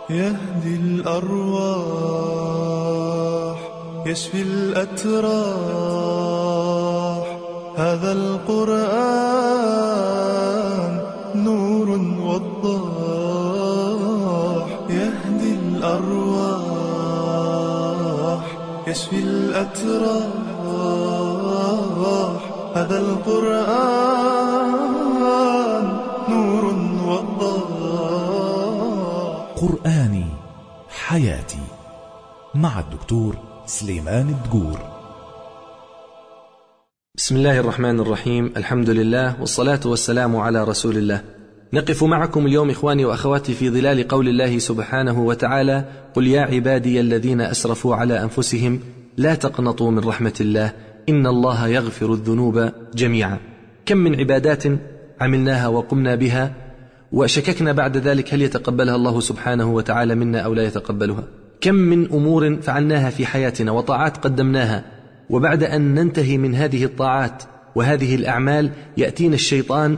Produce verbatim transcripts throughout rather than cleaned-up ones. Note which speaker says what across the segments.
Speaker 1: يهدي الأرواح يشفي الأتراح، هذا القرآن نور وضاح. يهدي الأرواح يشفي الأتراح، هذا القرآن نور وضاح.
Speaker 2: قرآني حياتي مع الدكتور سليمان الدقور.
Speaker 3: بسم الله الرحمن الرحيم، الحمد لله والصلاة والسلام على رسول الله. نقف معكم اليوم إخواني وأخواتي في ظلال قول الله سبحانه وتعالى: قل يا عبادي الذين أسرفوا على أنفسهم لا تقنطوا من رحمة الله إن الله يغفر الذنوب جميعا. كم من عبادات عملناها وقمنا بها وشككنا بعد ذلك هل يتقبلها الله سبحانه وتعالى منا أو لا يتقبلها. كم من أمور فعلناها في حياتنا وطاعات قدمناها، وبعد أن ننتهي من هذه الطاعات وهذه الأعمال يأتينا الشيطان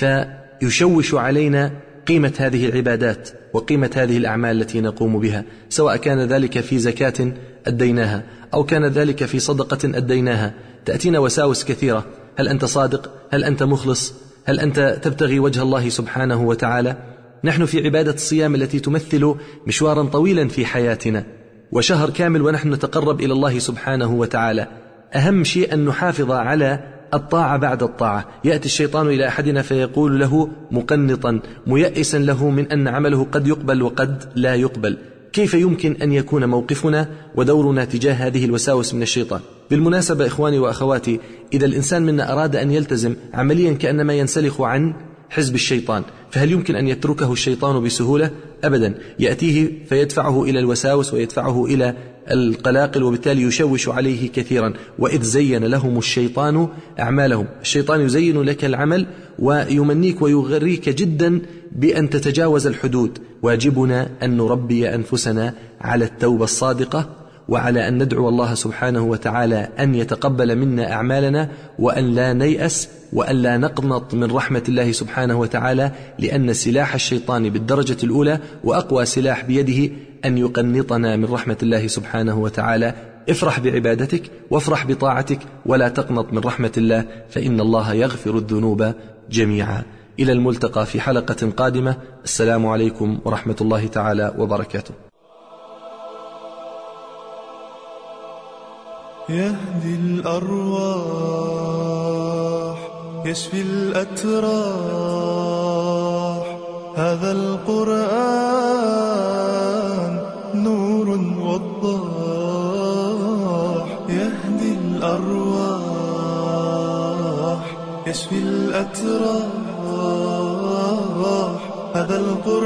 Speaker 3: فيشوش علينا قيمة هذه العبادات وقيمة هذه الأعمال التي نقوم بها، سواء كان ذلك في زكاة أديناها أو كان ذلك في صدقة أديناها. تأتينا وساوس كثيرة: هل أنت صادق؟ هل أنت مخلص؟ هل أنت تبتغي وجه الله سبحانه وتعالى؟ نحن في عبادة الصيام التي تمثل مشوارا طويلا في حياتنا وشهر كامل ونحن نتقرب إلى الله سبحانه وتعالى. أهم شيء أن نحافظ على الطاعة بعد الطاعة. يأتي الشيطان إلى أحدنا فيقول له مقنطا ميئسا له من أن عمله قد يقبل وقد لا يقبل. كيف يمكن أن يكون موقفنا ودورنا تجاه هذه الوساوس من الشيطان؟ بالمناسبة إخواني وأخواتي، إذا الإنسان منا أراد أن يلتزم عمليا كأنما ينسلخ عن حزب الشيطان، فهل يمكن أن يتركه الشيطان بسهولة؟ أبدا. يأتيه فيدفعه إلى الوساوس ويدفعه إلى القلاقل، وبالتالي يشوش عليه كثيرا. وإذ زين لهم الشيطان أعمالهم، الشيطان يزين لك العمل ويمنيك ويغريك جدا بأن تتجاوز الحدود. واجبنا أن نربي أنفسنا على التوبة الصادقة، وعلى أن ندعو الله سبحانه وتعالى أن يتقبل منا أعمالنا، وأن لا نيأس وأن لا نقنط من رحمة الله سبحانه وتعالى، لأن سلاح الشيطان بالدرجة الأولى وأقوى سلاح بيده أن يقنطنا من رحمة الله سبحانه وتعالى. افرح بعبادتك وافرح بطاعتك ولا تقنط من رحمة الله، فإن الله يغفر الذنوب جميعا. إلى الملتقى في حلقة قادمة. السلام عليكم ورحمة الله تعالى وبركاته.
Speaker 1: يهدي الأرواح يشفي الأتراح، هذا القرآن نور وضاح. يهدي الأرواح يشفي الأتراح، هذا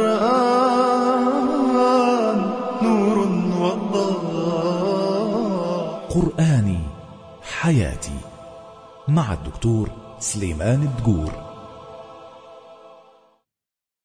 Speaker 1: القرآن نور وضاح.
Speaker 2: قرآني حياتي مع الدكتور سليمان الدقور.